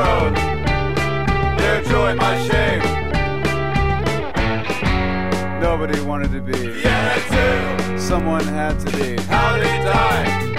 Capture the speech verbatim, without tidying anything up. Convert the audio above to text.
world, their joy, my shame. Nobody wanted to be. Yeah, too. Someone had to be. How they die.